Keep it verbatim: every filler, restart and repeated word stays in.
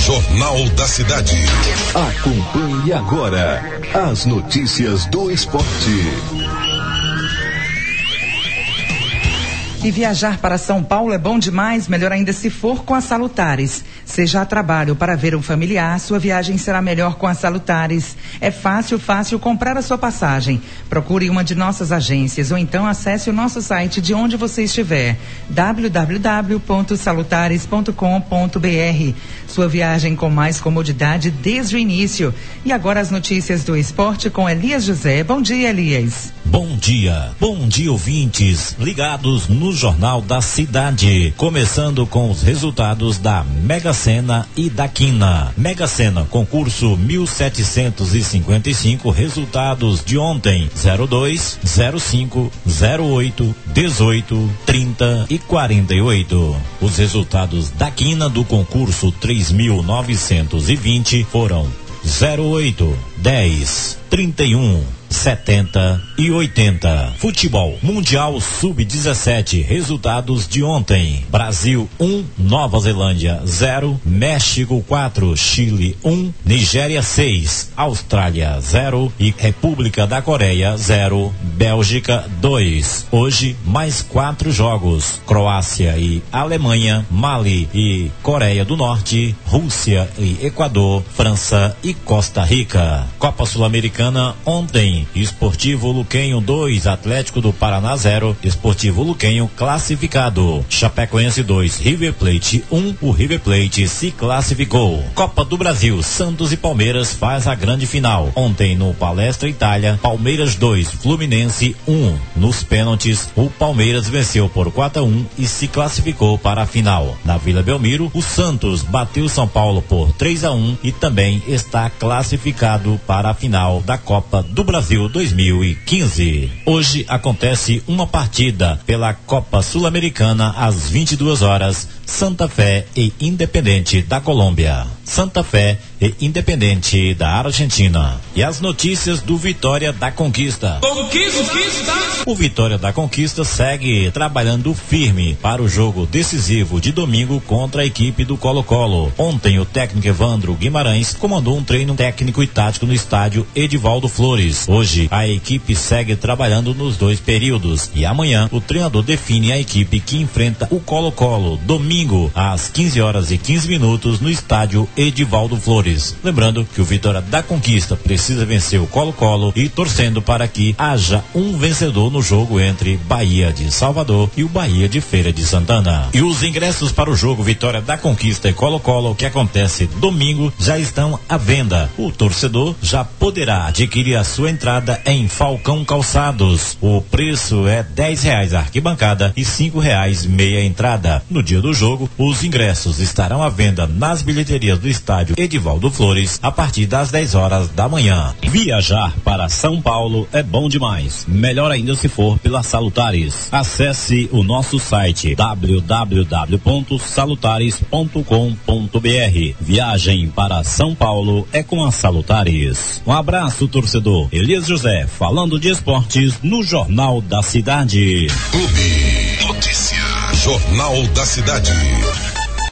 Jornal da Cidade. Acompanhe agora as notícias do esporte. E viajar para São Paulo é bom demais, melhor ainda se for com a Salutares. Seja a trabalho para ver um familiar, sua viagem será melhor com a Salutares. É fácil, fácil comprar a sua passagem. Procure uma de nossas agências ou então acesse o nosso site de onde você estiver. w w w ponto salutares ponto com ponto b r. Sua viagem com mais comodidade desde o início. E agora as notícias do esporte com Elias José. Bom dia, Elias. Bom dia. Bom dia, ouvintes ligados no Jornal da Cidade. Começando com os resultados da Mega Sena e da Quina. Mega Sena, concurso mil setecentos e cinquenta e cinco, resultados de ontem: zero dois, zero cinco, zero oito, dezoito, trinta e quarenta e oito. Os resultados da Quina do concurso três mil novecentos e vinte foram zero oito, dez, trinta e um, setenta e oitenta. Futebol Mundial sub dezessete, resultados de ontem: Brasil um, Nova Zelândia zero, México quatro, Chile um, Nigéria seis, Austrália zero e República da Coreia zero, Bélgica dois. Hoje mais quatro jogos: Croácia e Alemanha, Mali e Coreia do Norte, Rússia e Equador, França e Costa Rica. Copa Sul-Americana ontem: Esportivo Luquenho dois, Atlético do Paraná zero, Esportivo Luquenho classificado. Chapecoense dois, River Plate um, o River Plate se classificou. Copa do Brasil, Santos e Palmeiras faz a grande final. Ontem no Palestra Itália, Palmeiras dois, Fluminense um. Nos pênaltis, o Palmeiras venceu por quatro a um e se classificou para a final. Na Vila Belmiro, o Santos bateu São Paulo por três a um e também está classificado para a final da Copa do Brasil dois mil e quinze. Hoje acontece uma partida pela Copa Sul-Americana às vinte e duas horas, Santa Fé e Independente da Colômbia. Santa Fé e Independente da Argentina. E as notícias do Vitória da Conquista. Conquista, conquista. O Vitória da Conquista segue trabalhando firme para o jogo decisivo de domingo contra a equipe do Colo-Colo. Ontem o técnico Evandro Guimarães comandou um treino técnico e tático no estádio Edivaldo Flores. Hoje a equipe segue trabalhando nos dois períodos e amanhã o treinador define a equipe que enfrenta o Colo-Colo domingo às quinze horas e quinze minutos no estádio Edivaldo Flores. Lembrando que o Vitória da Conquista precisa vencer o Colo-Colo e torcendo para que haja um vencedor no jogo entre Bahia de Salvador e o Bahia de Feira de Santana. E os ingressos para o jogo Vitória da Conquista e Colo-Colo, que acontece domingo, já estão à venda. O torcedor já poderá adquirir a sua entrada em Falcão Calçados. O preço é dez reais a arquibancada e cinco reais meia entrada. No dia do jogo, os ingressos estarão à venda nas bilheterias do estádio Edivaldo Flores a partir das dez horas da manhã. Viajar para São Paulo é bom demais. Melhor ainda se for pela Salutares. Acesse o nosso site w w w ponto salutares ponto com ponto b r. Viagem para São Paulo é com a Salutares. Um abraço, torcedor. Elias José, falando de esportes no Jornal da Cidade. Clube Notícia. Jornal da Cidade.